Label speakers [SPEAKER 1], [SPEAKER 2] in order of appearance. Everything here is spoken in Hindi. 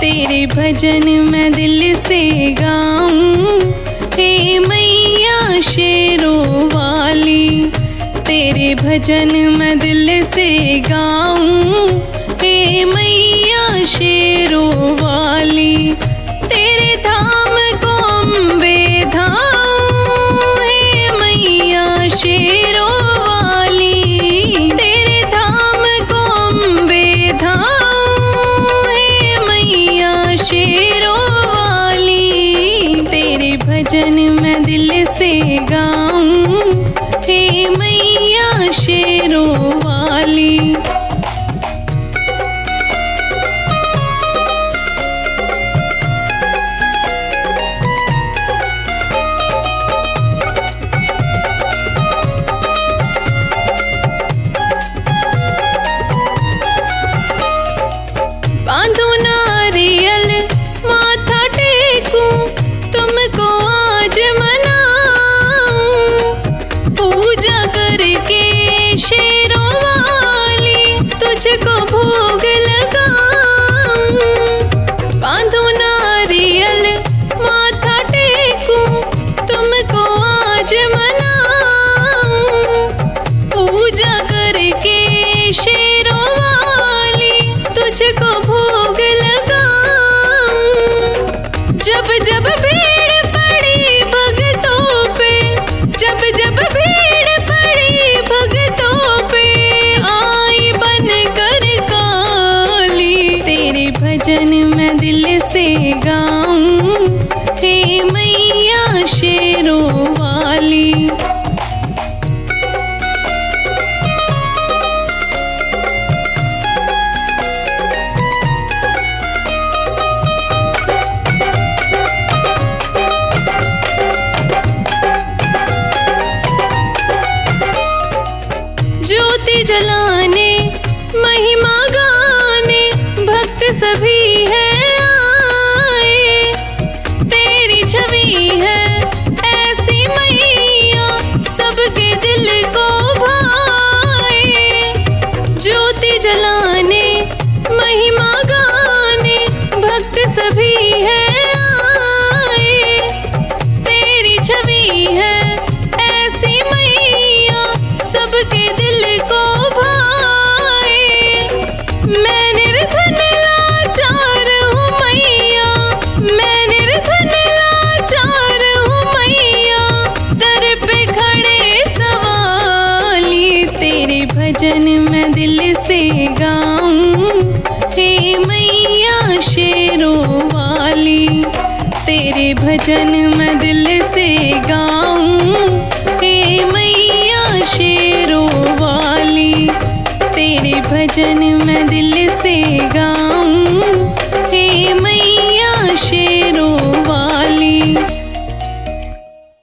[SPEAKER 1] तेरे भजन मैं दिल से गाऊं, हे मैया शेरों वाली। तेरे भजन मैं दिल से गाऊं, हे मैया शेरों वाली। तेरे धाम को अम्बे धाऊं, हे मैया शेरों वाली। तेरे धाम को अम्बे धाऊं, हे मैया शेरों वाली। तेरे भजन मैं दिल से गाऊं, हे मैया शेरों वाली। बांधो नारियल माथा टेकूं, तुमको आज मनाऊं। पूजा करके शेरों वाली, तुझको भोग लगाऊं। बांधो नारियल माथा टेकूं, तुमको आज मनाऊं। पूजा करके शेरों वाली, तुझको भोग लगाऊं। जब जब भीड़ पड़ी भगतों पे, जब जब भीड़ पड़ी भगतों पे, आई बन कर काली। तेरे भजन मैं दिल से गाऊं, हे मैया शेरों वाली। ज्योति जलाने महिमा गाने, भक्त सभी है आए। तेरी छवि है ऐसी मैया, सबके दिल को भाए। ज्योति जलाने महिमा गाने, भक्त सभी है आए। तेरी छवि है ऐसी मैया, सबके दिल को भाए। मैं निर्धन लाचार हूँ मैया, मैं निर्धन लाचार हूँ मैया, दर पे खड़े सवाली। तेरे भजन मैं दिल से गाऊं, हे मैया शेरों वाली। तेरे भजन मैं दिल से गाऊं, हे मैया शेरों वाली। तेरे भजन मैं दिल से गाऊं।